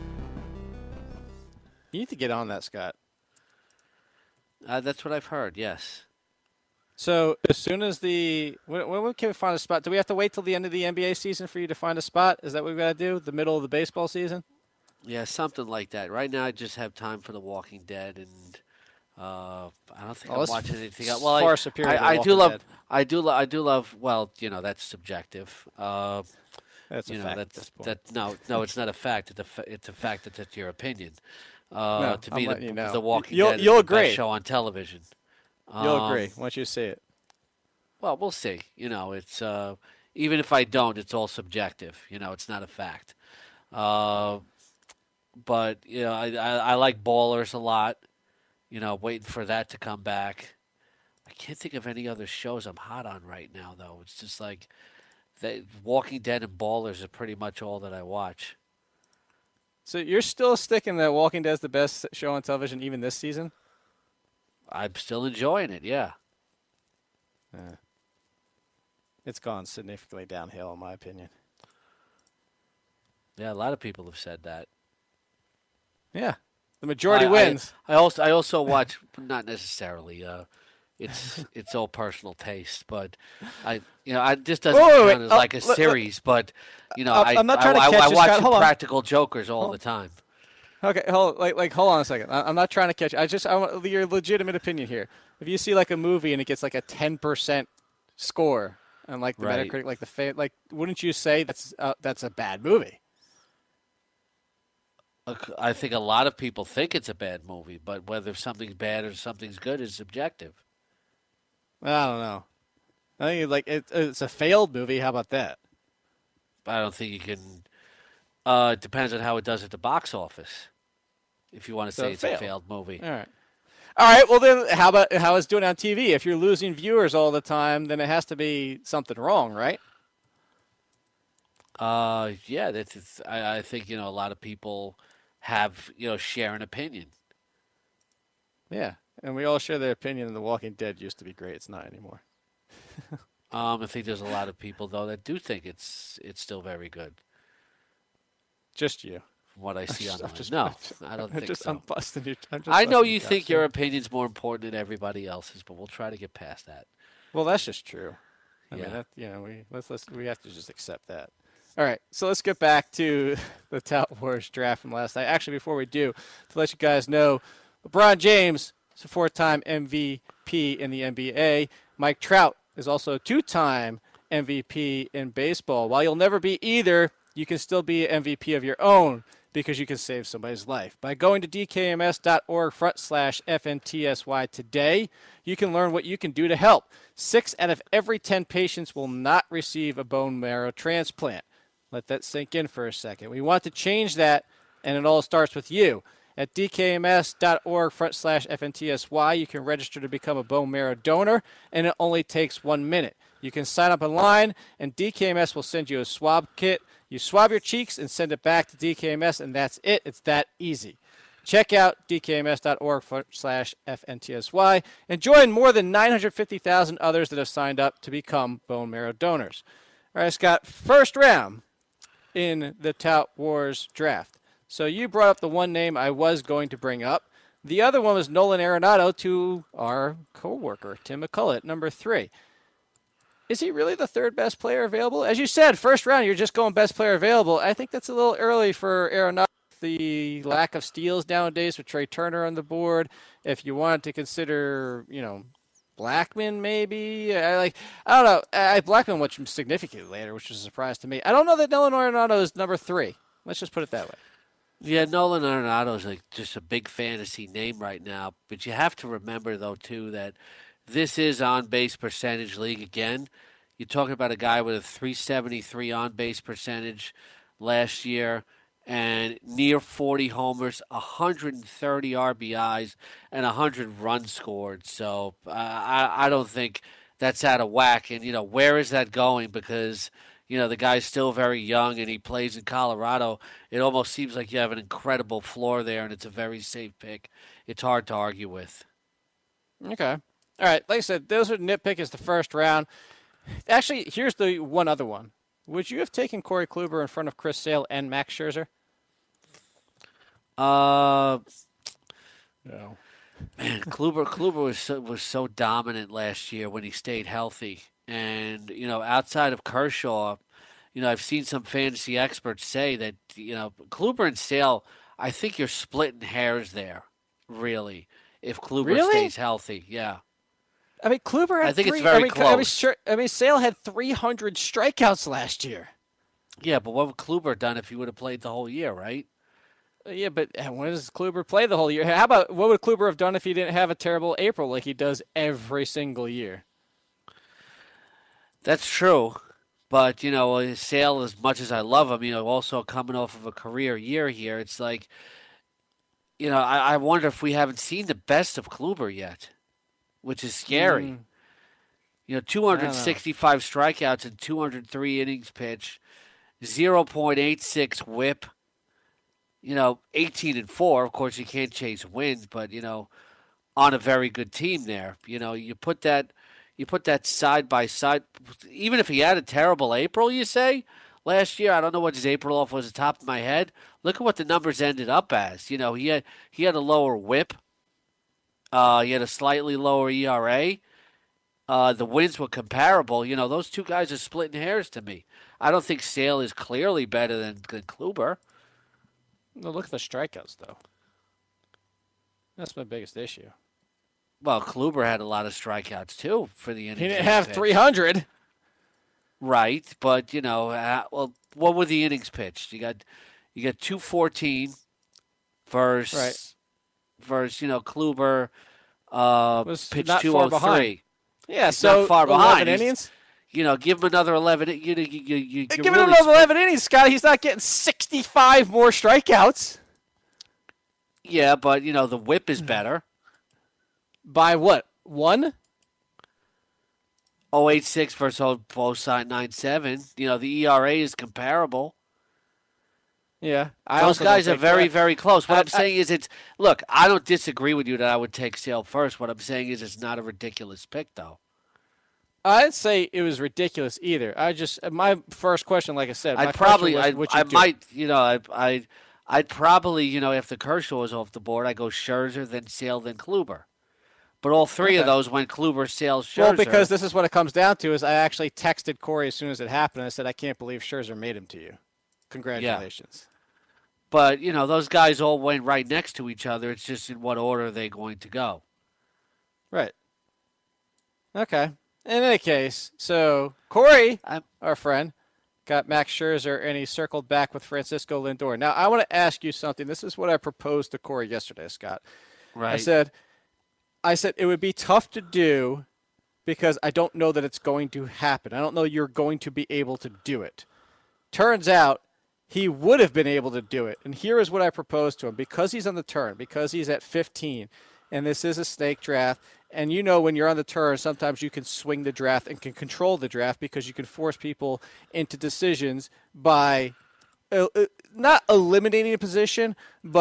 You need to get on that, Scott. Uh, that's what I've heard. Yes. So as soon as the when, when can we find a spot? Do we have to wait till the end of the N B A season for you to find a spot? Is that what we got to do? The middle of the baseball season? Yeah, something like that. Right now, I just have time for The Walking Dead, and uh, I don't think Oh, I'm that's watching anything f- else. Well, far I, superior to I, I Walking do love. Dead. I do. Lo- I do love. Well, you know, that's subjective. Uh, That's a you know, fact at this that's point. that. No, no, it's not a fact. It's a. fa- It's a fact that that's your opinion. Uh, No, to I'm me, letting the, you know. the Walking You'll- Dead is you'll the agree. best show on television. You'll Um, agree once you see it. Well, we'll see. You know, it's uh, even if I don't, it's all subjective. You know, it's not a fact. Uh, but you know, I, I I like Ballers a lot. You know, waiting for that to come back. I can't think of any other shows I'm hot on right now, though. It's just like that. Walking Dead and Ballers are pretty much all that I watch. So you're still sticking that Walking Dead's the best show on television even this season? I'm still enjoying it. Yeah. Yeah. It's gone significantly downhill, in my opinion. Yeah, a lot of people have said that. Yeah, the majority I, wins. I, I also I also watch, not necessarily. Uh, it's it's all personal taste, but I you know I just doesn't Wait, wait, count wait. as Oh, like a look, look. series, but you know I'm- I I'm not trying to I, I, catch I you, watch Scott. Hold on. Practical Jokers all the time. Okay, hold like like hold on a second. I, I'm not trying to catch. I just I want your legitimate opinion here. If you see like a movie and it gets like a ten percent score and like the Right. Metacritic, like the fa- like, wouldn't you say that's uh, that's a bad movie? Look, I think a lot of people think it's a bad movie, but whether something's bad or something's good is subjective. I don't know. I think like it, it's a failed movie. How about that? I don't think you can. Uh, it depends on how it does at the box office. If you want to So say it it's failed. a failed movie. All right. All right. Well, then, how about how it's doing on T V? If you're losing viewers all the time, then it has to be something wrong, right? Uh, yeah, that's. It's, I, I think you know a lot of people have you know share an opinion. Yeah, and we all share their opinion. The Walking Dead used to be great. It's not anymore. Um, I think there's a lot of people though that do think it's it's still very good. Just you. From what I see just- I'm online, just- no, I'm just- I don't I'm think just, so. I'm busting you. I'm just I know busting you guys. think your opinion's more important than everybody else's, but we'll try to get past that. Well, that's just true. I Yeah. mean, that, you know, we let's, let's we have to just accept that. All right, so let's get back to the Tout Wars draft from last night. Actually, before we do, to let you guys know, LeBron James is a four-time M V P in the N B A. Mike Trout is also a two-time M V P in baseball. While you'll never be either, you can still be an M V P of your own because you can save somebody's life. By going to dkms.org front slash FNTSY today, you can learn what you can do to help. Six out of every ten patients will not receive a bone marrow transplant. Let that sink in for a second. We want to change that, and it all starts with you. At dkms.org front slash FNTSY, you can register to become a bone marrow donor, and it only takes one minute. You can sign up online, and D K M S will send you a swab kit. You swab your cheeks and send it back to D K M S, and that's it. It's that easy. Check out dkms.org slash FNTSY and join more than nine hundred fifty thousand others that have signed up to become bone marrow donors. All right, Scott, first round in the Tout Wars draft. So you brought up the one name I was going to bring up. The other one was Nolan Arenado to our co-worker, Tim McCullough, number three. Is he really the third best player available? As you said, first round, you're just going best player available. I think that's a little early for Arenado. The lack of steals nowadays with Trey Turner on the board. If you wanted to consider, you know, Blackman maybe. I like. I don't know. I Blackman went significantly later, which was a surprise to me. I don't know that Nolan Arenado is number three. Let's just put it that way. Yeah, Nolan Arenado is like just a big fantasy name right now. But you have to remember, though, too, that this is on-base percentage league again. You're talking about a guy with a three seventy-three on-base percentage last year and near forty homers, one hundred thirty R B Is, and one hundred runs scored. So uh, I, I don't think that's out of whack. And, you know, where is that going? Because, you know, the guy's still very young and he plays in Colorado. It almost seems like you have an incredible floor there, and it's a very safe pick. It's hard to argue with. Okay. All right. Like I said, those are nitpick is the first round. Actually, here's the one other one. Would you have taken Corey Kluber in front of Chris Sale and Max Scherzer? Uh, no. Man, Kluber Kluber was so, was so dominant last year when he stayed healthy. And, you know, outside of Kershaw, you know, I've seen some fantasy experts say that, you know, Kluber and Sale, I think you're splitting hairs there, really, if Kluber really? stays healthy. Yeah. I mean, Kluber had I think three, it's very I mean, close. I mean, sure, I mean, Sale had three hundred strikeouts last year. Yeah, but what would Kluber done if he would have played the whole year, right? Yeah, but when does Kluber play the whole year? How about what would Kluber have done if he didn't have a terrible April like he does every single year? That's true. But, you know, Sale, as much as I love him, you know, also coming off of a career year here, it's like, you know, I, I wonder if we haven't seen the best of Kluber yet, which is scary. Mm. You know, two hundred sixty-five strikeouts and two hundred three innings pitched, zero point eight six whip. You know, eighteen and four. Of course, you can't chase wins, but, you know, on a very good team there. You know, you put that you put that side by side. Even if he had a terrible April, you say, last year, I don't know what his April off was at the top of my head. Look at what the numbers ended up as. You know, he had he had a lower whip. Uh, he had a slightly lower E R A. Uh, the wins were comparable. You know, those two guys are splitting hairs to me. I don't think Sale is clearly better than, than Kluber. Well, look at the strikeouts, though. That's my biggest issue. Well, Kluber had a lot of strikeouts, too, for the innings. He didn't have pitched. three hundred. Right, but, you know, uh, well, what were the innings pitched? You got you got two fourteen versus, right. versus you know, Kluber uh, pitched two oh three. Yeah, He's so not far behind. eleven innings? You know, give him another eleven. You, you, you, you, give really him another eleven innings, Scott. He's not getting sixty-five more strikeouts. Yeah, but, you know, the whip is better. By what? One? oh eight six versus both side nine seven. You know, the E R A is comparable. Yeah. I Those guys are very, that. very close. What I, I'm saying I, is it's – look, I don't disagree with you that I would take Sale first. What I'm saying is it's not a ridiculous pick, though. I didn't say it was ridiculous either. I just – my first question, like I said, my I'd probably was, I'd, what you I do. might – you know, I, I, I'd probably, you know, if the Kershaw was off the board, I'd go Scherzer, then Sale, then Kluber. But all three okay. of those went Kluber, Sale, Scherzer. Well, because this is what it comes down to is I actually texted Corey as soon as it happened. I said, I can't believe Scherzer made him to you. Congratulations. Yeah. But, you know, those guys all went right next to each other. It's just in what order they're going to go. Right. Okay. In any case, so Corey, I'm, our friend, got Max Scherzer, and he circled back with Francisco Lindor. Now, I want to ask you something. This is what I proposed to Corey yesterday, Scott. Right. I said, I said it would be tough to do because I don't know that it's going to happen. I don't know you're going to be able to do it. Turns out he would have been able to do it. And here is what I proposed to him. Because he's on the turn, because he's at fifteen, and this is a snake draft, and you know when you're on the turn, sometimes you can swing the draft and can control the draft because you can force people into decisions by uh, uh, not eliminating a position, but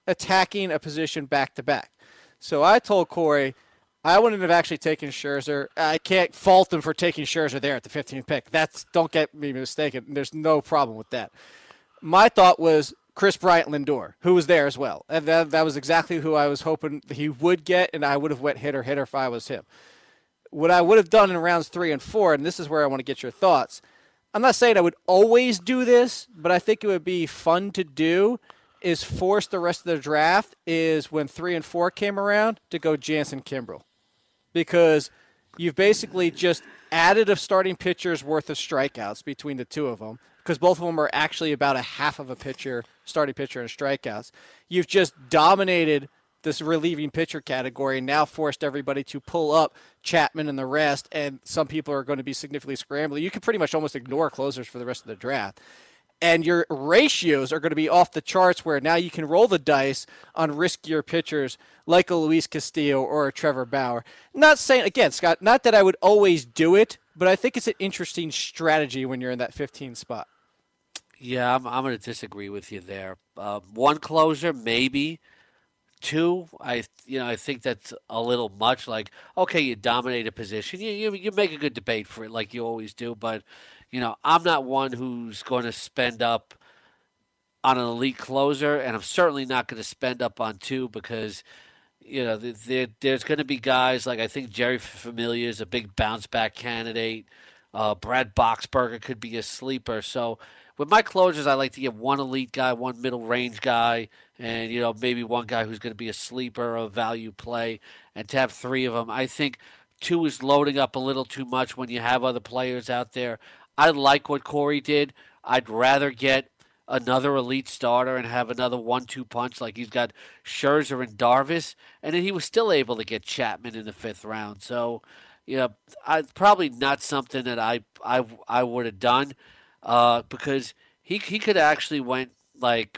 attacking a position back to back. So I told Corey I wouldn't have actually taken Scherzer. I can't fault him for taking Scherzer there at the fifteenth pick. That's don't get me mistaken. There's no problem with that. My thought was Chris Bryant Lindor, who was there as well. And that, that was exactly who I was hoping he would get, and I would have went hitter hitter if I was him. What I would have done in rounds three and four, and this is where I want to get your thoughts. I'm not saying I would always do this, but I think it would be fun to do, is force the rest of the draft is when three and four came around to go Jansen Kimbrel. Because you've basically just added a starting pitcher's worth of strikeouts between the two of them, because both of them are actually about a half of a pitcher, starting pitcher in strikeouts. You've just dominated this relieving pitcher category and now forced everybody to pull up Chapman and the rest, and some people are going to be significantly scrambling. You can pretty much almost ignore closers for the rest of the draft. And your ratios are going to be off the charts where now you can roll the dice on riskier pitchers like a Luis Castillo or a Trevor Bauer. Not saying, again, Scott, not that I would always do it, but I think it's an interesting strategy when you're in that fifteen spot. Yeah, I'm, I'm going to disagree with you there. Uh, one closer, maybe. Two, I you know I think that's a little much. Like, okay, you dominate a position. You, you, you make a good debate for it like you always do, but you know, I'm not one who's going to spend up on an elite closer, and I'm certainly not going to spend up on two because, you know, there, there's going to be guys like I think Jerry Familia is a big bounce-back candidate. Uh, Brad Boxberger could be a sleeper. So with my closers, I like to get one elite guy, one middle-range guy, and, you know, maybe one guy who's going to be a sleeper or a value play, and to have three of them. I think two is loading up a little too much when you have other players out there. I like what Corey did. I'd rather get another elite starter and have another one two punch like he's got Scherzer and Darvish, and then he was still able to get Chapman in the fifth round. So, you know, I, probably not something that I I, I would have done uh, because he he could actually went like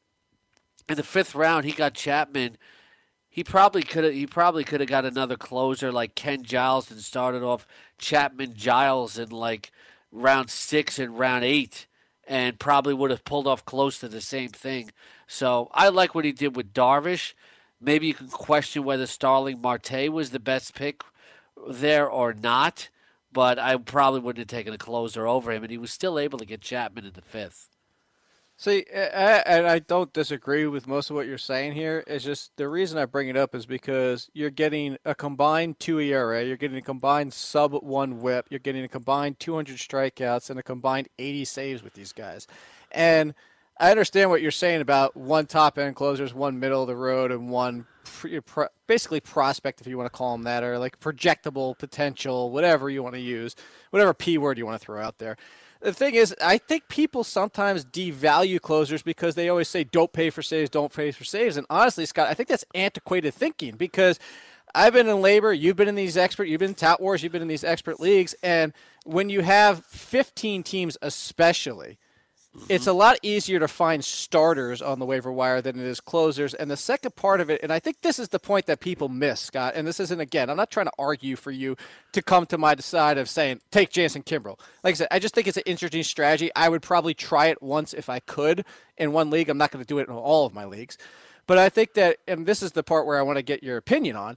in the fifth round. He got Chapman. He probably could have. He probably could have got another closer like Ken Giles and started off Chapman Giles in like round six and round eight, and probably would have pulled off close to the same thing. So I like what he did with Darvish. Maybe you can question whether Starling Marte was the best pick there or not, but I probably wouldn't have taken a closer over him, and he was still able to get Chapman in the fifth. See, and I don't disagree with most of what you're saying here. It's just the reason I bring it up is because you're getting a combined two E R A, you're getting a combined sub one whip, you're getting a combined two hundred strikeouts, and a combined eighty saves with these guys. And I understand what you're saying about one top-end closers, one middle of the road, and one basically prospect, if you want to call them that, or like projectable potential, whatever you want to use, whatever P word you want to throw out there. The thing is, I think people sometimes devalue closers because they always say, don't pay for saves, don't pay for saves. And honestly, Scott, I think that's antiquated thinking because I've been in labor, you've been in these expert, you've been in Tout Wars, you've been in these expert leagues. And when you have fifteen teams especially, it's a lot easier to find starters on the waiver wire than it is closers. And the second part of it, and I think this is the point that people miss, Scott, and this isn't, again, I'm not trying to argue for you to come to my side of saying, take Jansen Kimbrel. Like I said, I just think it's an interesting strategy. I would probably try it once if I could in one league. I'm not going to do it in all of my leagues. But I think that, and this is the part where I want to get your opinion on,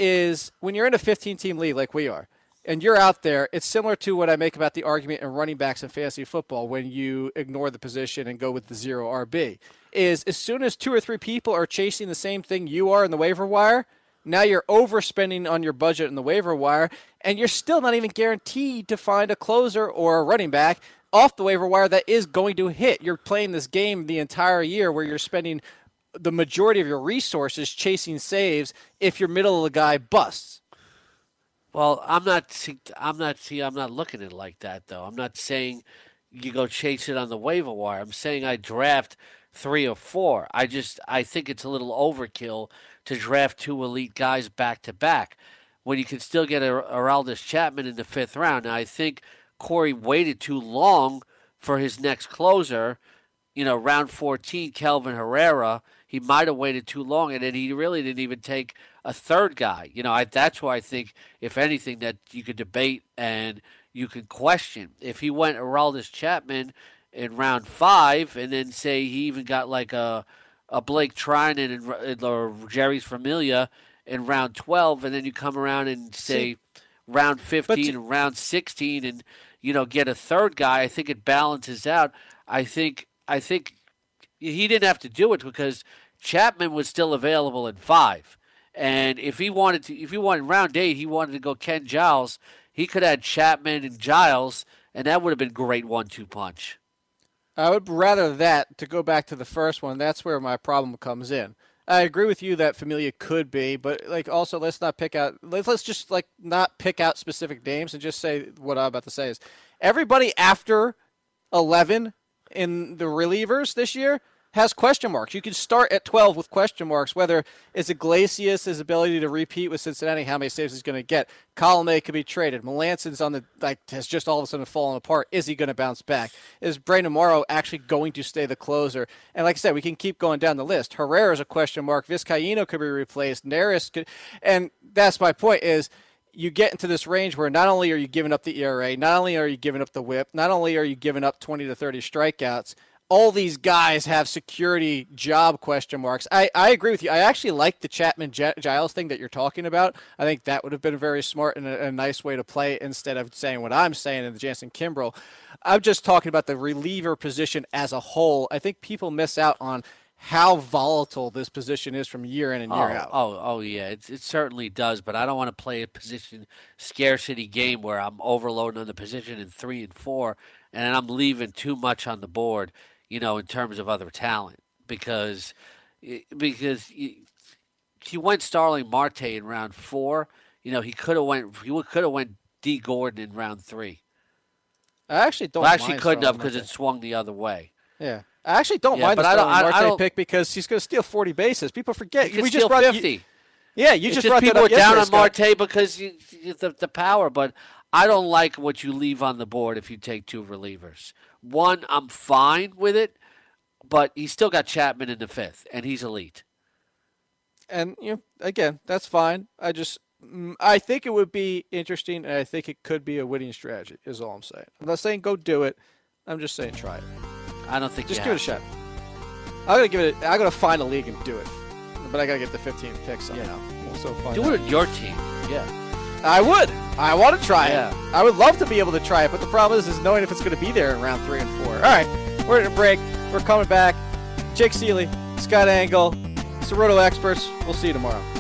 is when you're in a fifteen-team league like we are, and you're out there, it's similar to what I make about the argument in running backs in fantasy football when you ignore the position and go with the zero R B, is as soon as two or three people are chasing the same thing you are in the waiver wire, now you're overspending on your budget in the waiver wire, and you're still not even guaranteed to find a closer or a running back off the waiver wire that is going to hit. You're playing this game the entire year where you're spending the majority of your resources chasing saves if your middle of the guy busts. Well, I'm not. See, I'm not. See, I'm not looking at it like that, though. I'm not saying you go chase it on the waiver wire. I'm saying I draft three or four. I just I think it's a little overkill to draft two elite guys back to back when you can still get a Aroldis Chapman in the fifth round. Now, I think Corey waited too long for his next closer. You know, round fourteen, Kelvin Herrera. He might have waited too long, and then he really didn't even take a third guy. You know, I, that's why I think, if anything, that you could debate and you could question. If he went Aroldis Chapman in round five and then say he even got like a a Blake Trinan and, or Jerry's Familia in round twelve, and then you come around and say See, round fifteen and round sixteen, and you know get a third guy. I think it balances out. I think I think he didn't have to do it because Chapman was still available in five, and if he wanted to, if he wanted round eight, he wanted to go Ken Giles. He could add Chapman and Giles, and that would have been a great one-two punch. I would rather that to go back to the first one. That's where my problem comes in. I agree with you that Familia could be, but like also let's not pick out. Let's, let's just like not pick out specific names and just say what I'm about to say is everybody after eleven in the relievers this year has question marks. You can start at twelve with question marks, whether it's Iglesias, his ability to repeat with Cincinnati, how many saves he's going to get. Colomé could be traded. Melanson's on the like has just all of a sudden fallen apart. Is he going to bounce back? Is Brandon Morrow actually going to stay the closer? And like I said, we can keep going down the list. Herrera's a question mark. Vizcaíno could be replaced. Neris could, and that's my point is you get into this range where not only are you giving up the E R A, not only are you giving up the whip, not only are you giving up twenty to thirty strikeouts, all these guys have security job question marks. I, I agree with you. I actually like the Chapman-Giles thing that you're talking about. I think that would have been very smart and a, a nice way to play it instead of saying what I'm saying in the Jansen Kimbrel. I'm just talking about the reliever position as a whole. I think people miss out on how volatile this position is from year in and year oh, out. Oh, oh yeah, it, it certainly does, but I don't want to play a position scarcity game where I'm overloading on the position in three and four, and I'm leaving too much on the board. You know, in terms of other talent, because because he, he went Starling Marte in round four. You know, he could have went he could have went D Gordon in round three. I actually don't. Well, actually, mind couldn't have because Marte. it swung the other way. Yeah, I actually don't yeah, mind but the I don't, Starling I, Marte I don't, pick because he's going to steal forty bases. People forget. He could we steal just brought, fifty. You, yeah, you it's just just brought people that up are down on Scott. Marte because you, you, the the power, but I don't like what you leave on the board if you take two relievers. One, I'm fine with it. But he's still got Chapman in the fifth, and he's elite. And you know, again, that's fine. I just, I think it would be interesting, and I think it could be a winning strategy. Is all I'm saying. I'm not saying go do it. I'm just saying try it. I don't think just you give have. it a shot. I'm gonna give it. I gotta find a league and do it, but I gotta get the fifteenth pick somehow. Yeah. We'll so find do out. it with your team. Yeah. I would. I want to try Yeah. it. I would love to be able to try it, but the problem is, is knowing if it's going to be there in round three and four. All right, we're at a break. We're coming back. Jake Seeley, Scott Angle, it's the Roto Experts. We'll see you tomorrow.